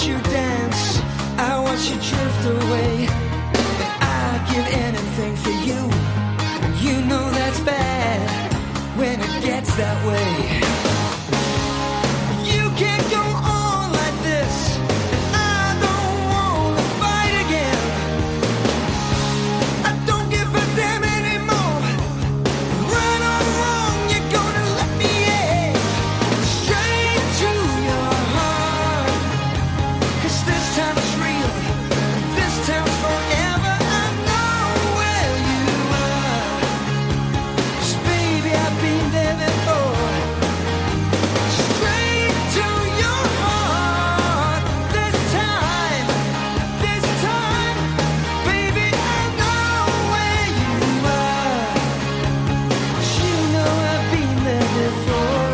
watch you dance, I watch you drift away. I'd give anything for you. You know that's bad when it gets that way. You can't go on like this, and I don't want to fight again. I don't give a damn anymore. Right or wrong, you're gonna let me in straight to your heart. 'Cause this time it's real, this time's forever. I know where you are. 'Cause baby, I've been there before. Straight to your heart. This time, baby, I know where you are. 'Cause you know I've been there before.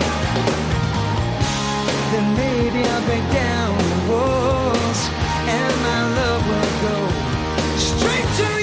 Then maybe I'll break down the walls, and my love will go straight to